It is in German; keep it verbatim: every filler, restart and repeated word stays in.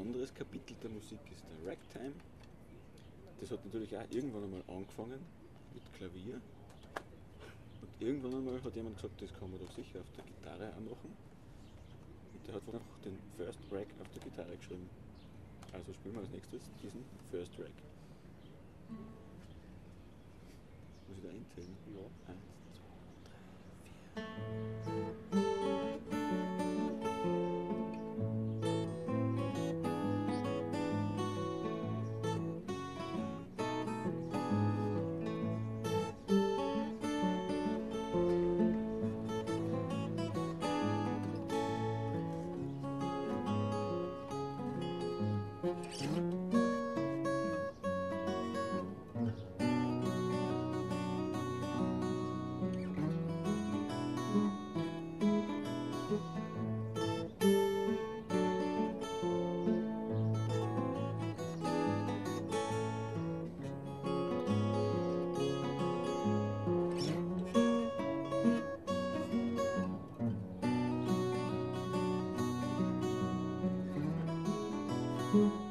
anderes Kapitel der Musik ist der Ragtime. Das hat natürlich auch irgendwann einmal angefangen mit Klavier. Und irgendwann einmal hat jemand gesagt, das kann man doch sicher auf der Gitarre auch machen. Und der hat einfach den First Rag auf der Gitarre geschrieben. Also spielen wir als nächstes diesen First Rag. Muss ich da einzählen? Ja. Eins, zwei, drei, vier. Thank you.